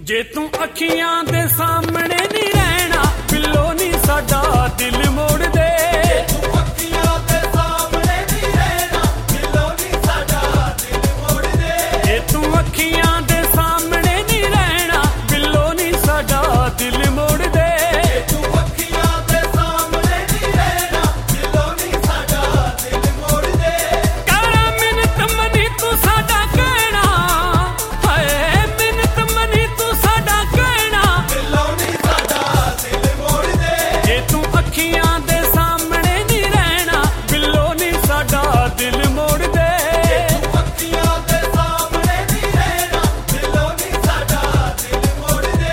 ਜੇ ਤੂੰ ਅੱਖੀਆਂ ਦੇ ਸਾਹਮਣੇ ਨਹੀਂ ਰਹਿਣਾ ਬਿੱਲੋ ਨੀ ਸਾਡਾ ਦਿਲ ਮੋੜ ਦੇ। ਜੇ ਤੂੰ ਅੱਖੀਆਂ ਦੇ ਸਾਹਮਣੇ ਨਹੀਂ ਰਹਿਣਾ ਬਿੱਲੋ ਨੀ ਸਾਡਾ ਦਿਲ ਮੋੜ ਦੇ। ਜੇ ਤੂੰ ਅੱਖੀਆਂ ਦੇ ਸਾਹਮਣੇ ਨਹੀਂ ਰਹਿਣਾ ਬਿੱਲੋ ਨੀ ਸਾਡਾ ਦਿਲ ਮੋੜ ਦੇ। ਜੇ ਤੂੰ ਅੱਖੀਆਂ ਦੇ ਸਾਹਮਣੇ ਨਹੀਂ ਰਹਿਣਾ ਬਿੱਲੋ ਨੀ ਸਾਡਾ ਦਿਲ ਮੋੜ ਦੇ। ਕਰਾਂ ਮਿੰਨਤ ਮਨੀ ਤੂੰ ਸਾਡਾ ਕਹਿਣਾ ਹਾਏ ਮਿੰਨਤ ਮਨੀ ਤੂੰ ਸਾਡਾ ਕਹਿਣਾ ਬਿੱਲੋ ਨੀ ਸਾਡਾ ਦਿਲ ਮੋੜ ਦੇ। ਜੇ ਤੂੰ ਅੱਖੀਆਂ ਦੇ ਸਾਹਮਣੇ ਨਹੀਂ ਰਹਿਣਾ ਬਿੱਲੋ ਨੀ ਸਾਡਾ ਦਿਲ ਮੋੜ ਦੇ। ਜੇ ਤੂੰ ਅੱਖੀਆਂ ਦੇ ਸਾਹਮਣੇ ਨਹੀਂ ਰਹਿਣਾ ਬਿੱਲੋ ਨੀ ਸਾਡਾ ਦਿਲ ਮੋੜ ਦੇ।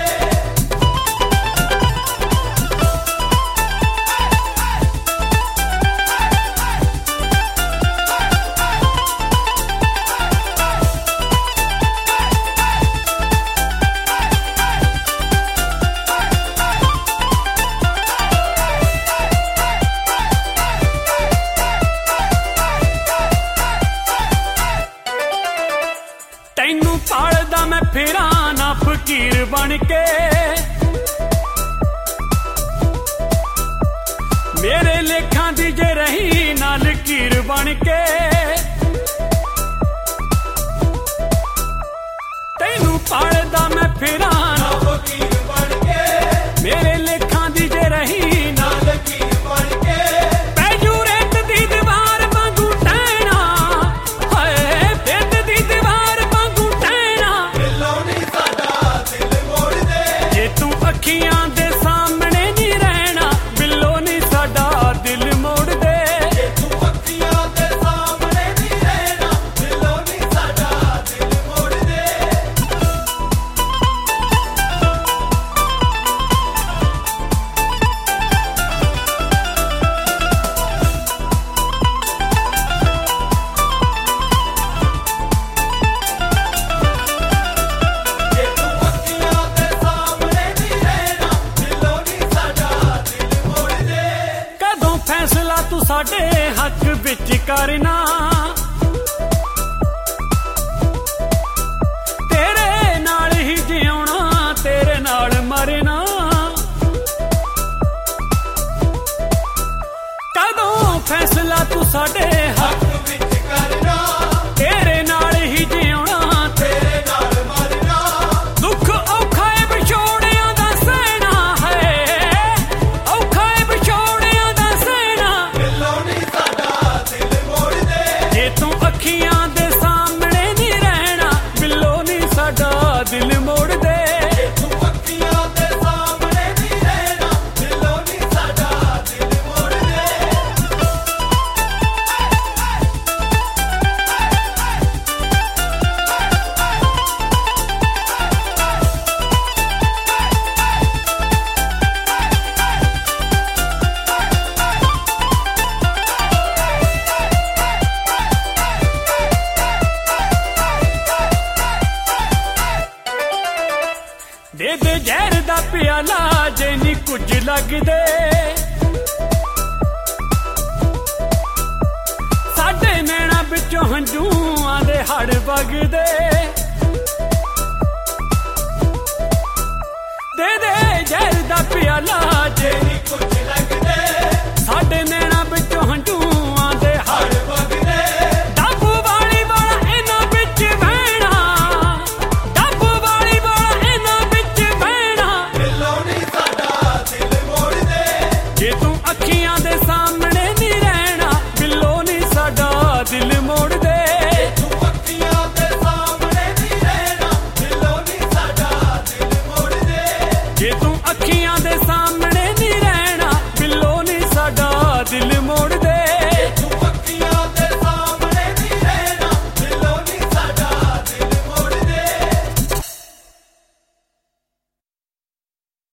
ਤੈਨੂੰ ਪਾਲਦਾ ਮੈਂ ਫਿਰਾਂ ਨਾ ਫਕੀਰ ਬਣ ਕੇ। ਮੇਰੇ ਲੇਖਾਂ ਦੀ ਜੇ ਰਹੀ ਨਾ ਲਕੀਰ ਬਣ ਕੇ। ਤੈਨੂੰ ਪਾਲਦਾ ਮੈਂ ਫਿਰਾਂ ਨਾ ਫਕੀਰ ਬਣ ਕੇ ਮੇਰੇ ਲੇਖਾਂ ਦੀ ਜੇ ਰਹੀ ਨਾ ਲਕੀਰ ਬਣ ਕੇ। ਪੈਜੂ ਰੇਤ ਦੀ ਦੀਵਾਰ ਵਾਂਗੂ ਟਹਿਣਾ ਹਾਏ ਰੇਤ ਦੀ ਦੀਵਾਰ ਵਾਂਗੂ ਟਹਿਣਾ। ਬਿੱਲੋ ਨੀ ਸਾਡਾ ਦਿਲ ਮੋੜ ਦੇ। ਜੇ ਤੂੰ ਅੱਖੀਆਂ ਦੇ ਸਾਹਮਣੇ ਨਹੀਂ ਰਹਿਣਾ ਬਿੱਲੋ ਨੀ ਸਾਡਾ ਦਿਲ ਮੋੜ ਦੇ। ਜੇ ਤੂੰ ਅੱਖੀਆਂ ਦੇ ਸਾਹਮਣੇ ਨਹੀਂ ਰਹਿਣਾ ਬਿੱਲੋ ਨੀ ਸਾਡਾ ਦਿਲ ਮੋੜ ਦੇ। ਜੇ ਤੂੰ ਅੱਖੀਆਂ ਦੇ ਸਾਹਮਣੇ ਨਹੀਂ ਰਹਿਣਾ ਬਿੱਲੋ ਨੀ ਸਾਡਾ ਦਿਲ ਮੋੜ ਦੇ। ਕਦੋਂ ਫੈਸਲਾ ਤੂੰ ਸਾਡੇ ਹੱਕ ਵਿੱਚ ਕਰਨਾ ਤੇਰੇ ਨਾਲ ਹੀ ਜਿਉਣਾ ਤੇਰੇ ਨਾਲ ਮਰਨਾ। ਕਦੋਂ ਫੈਸਲਾ ਤੂੰ ਸਾਡੇ ਹੱਕ ਹੱਕ ਵਿੱਚ ਕਰਨਾ ਤੇਰੇ ਨਾਲ ਹੀ ਜਿਉਣਾ ਤੇਰੇ ਨਾਲ ਮਰਨਾ। ਦੁੱਖ ਔਖਾ ਏ ਵਿਛੋੜਿਆਂ ਦਾ ਸਹਿਣਾ ਹੈ ਔਖਾ ਏ ਵਿਛੋੜਿਆਂ ਦਾ ਸਹਿਣਾ। ਬਿੱਲੋ ਨੀ ਸਾਡਾ ਦਿਲ ਮੋੜ ਦੇ। ਜੇ ਤੂੰ ਅੱਖੀਆਂ ਦੇ ਸਾਹਮਣੇ ਨਹੀਂ ਰਹਿਣਾ ਬਿੱਲੋ ਨੀ ਸਾਡਾ ਦਿਲ ਮੋੜ ਦੇ। ਜੇ ਤੂੰ ਅੱਖੀਆਂ ਦੇ ਸਾਹਮਣੇ ਨਹੀਂ ਰਹਿਣਾ ਬਿੱਲੋ ਨੀ ਸਾਡਾ ਦਿਲ ਮੋੜ ਦੇ। ਦੇ ਦੇ ਜ਼ਹਿਰ ਦਾ ਪਿਆਲਾ ਜੇ ਨੀ ਕੁਝ ਲੱਗਦੇ ਸਾਡੇ ਨੈਣਾ ਵਿੱਚੋਂ ਹੰਝੂਆਂ ਦੇ ਹੜ ਵਗਦੇ। ਦੇ ਦੇ ਜ਼ਹਿਰ ਦਾ ਪਿਆਲਾ ਜੇ ਨੀ ਕੁਝ ਲੱਗਦੇ ਸਾਡੇ ਨੈਣਾ